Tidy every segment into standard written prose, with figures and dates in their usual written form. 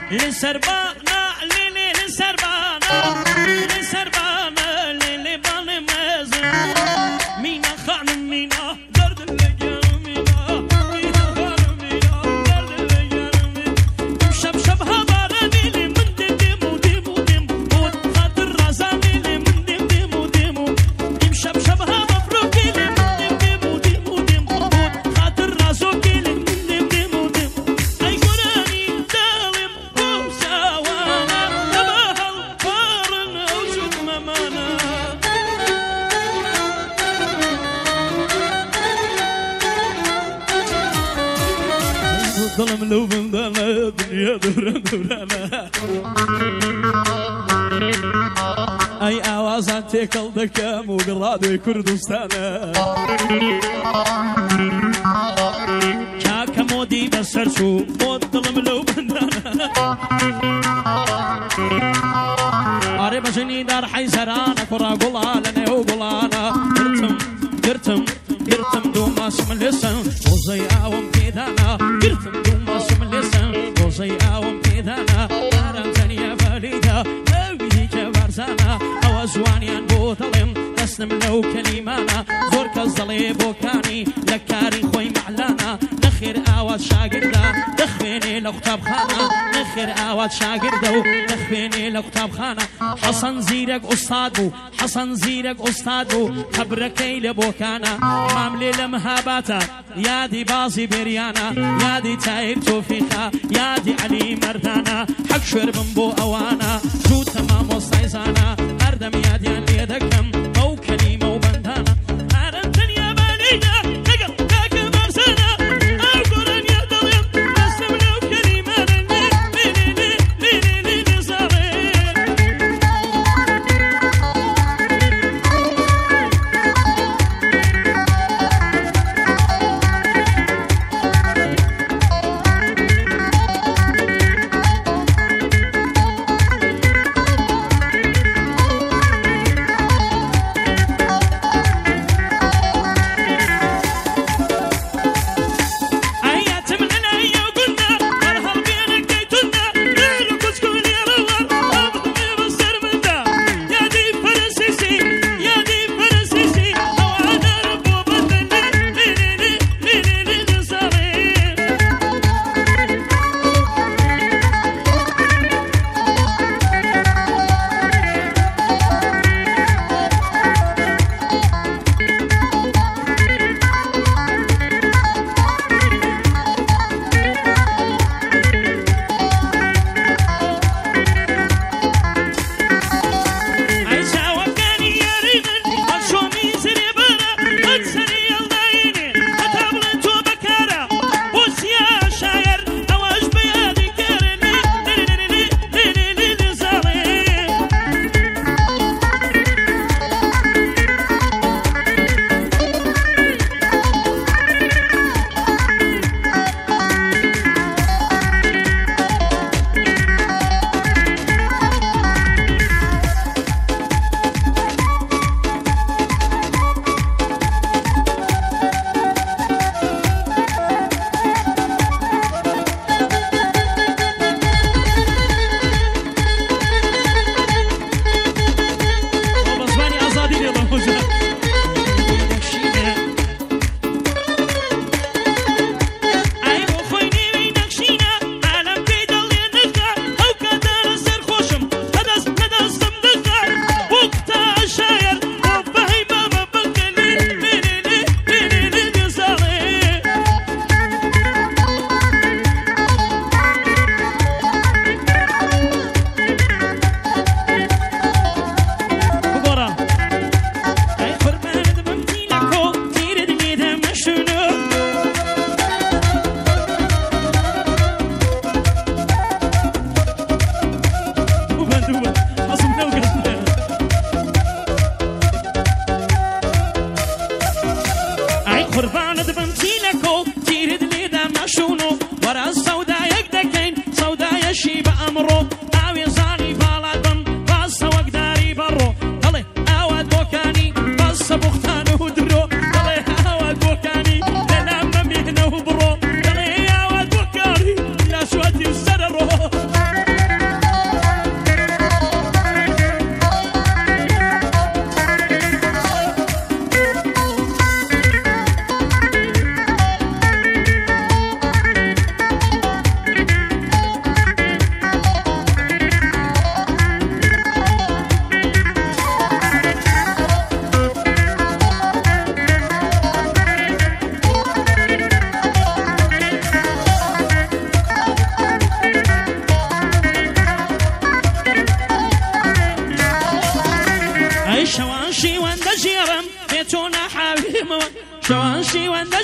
لسربانا ليلي لسربانا لسربانا ليلي بالي مازن مينا خان مينا درد اللي مينا مينا خان مينا درد اللي شب شب هذا ليلي من ديمو ديمو ديمو خاطر رزاني لي من ديمو ديمو شب شب هذا مبروك لي من ديمو ديمو ديمو خاطر رزوك لي من ديمو ديمو اي قراني داوم وسوانا تباها الفارن وشوف ممانا ظلم لو بندانا دنيا دوران دورانا اي اوازان تيكل دكام وقرادي كردستانا كاكا مودي بسرسو بود ظلم لو بندانا اري بجني دار حيزرانا كرا قلانا وقلانا قرتم دوما اسم اللسان وزي اوم كيدانا قرتم دوما اسم اللسان وزي اوم كيدانا ارمتني يا فريدة اوي جبارزانا اوزوانيان بوطلم تسلم لو كلمانا زورك الظلي بوكاني لكاري خوي معلانا نخير اواد شاقردا دخبيني لقطاب خانا نخير اواد شاقردا دخبيني لقطاب خانا حسن زيرك استاد بو حسن زيرك استاد بو خبركي لبوكانا ماملي لمهاباتا يادي بازي بريانا يادي تاير توفيقا يادي علي مردانا حق شرب بو اوانا جو تمام وصيزانا اردم يادي اللي دكم او كلمه وبندانا ارمتني يا بليده تقل تاك مرسانا او قرن يا ضريم تسلم لو كلمه لي صغير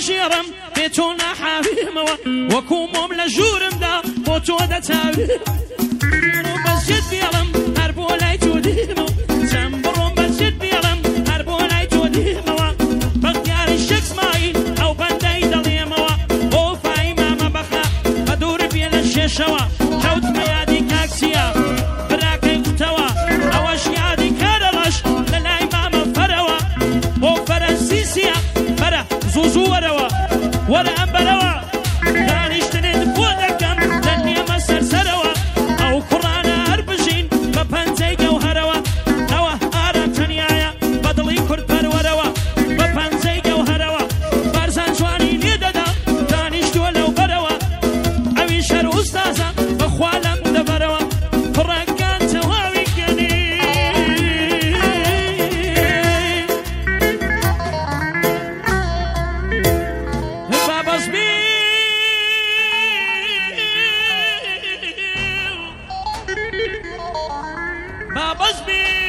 دەژێڕم بێ تۆ ناحاویمەوە وەکو مۆم لە ژوورمدا بۆ تۆ دەچاویم بڕۆم بەسجد بێڵم هەر بۆ لای تۆ دیمەوە چەند بڕۆم بەسجد بێڵم هەر بۆ لای تۆ دیمەوە بەختیاری شەکسماین ئەو بەندەی دەڵێمەوە بۆ فای مامە بەخە بە دوور بێ لە شێشەوە کەوتمە یادی کاکسیە براکەی قوتەوە ئەوەش یادی کارەڕەش لە لای مامە فەرەوە بۆ فەرەنسیسیە فەرە زوو وەرەوە وەرە ئەمبەرەوە دانیشتنێت بۆ دەکەم لە نێمە سەرسەرەوە ئەو کوڕانە هەر بژین بە پەنجەی گەوهەرەوە ئەوە ئارە تەنیایە بە دڵی کورد پەروەرەوە بە پەنجەی گەوهەرەوە بارزان جوانی لێدەدا دانیشتووە لەو بەرەوە ئەوی شەر ئوستازە بەخوا لەم دەبەرەوە کوڕەکان تەواوی گەنی بابەز بی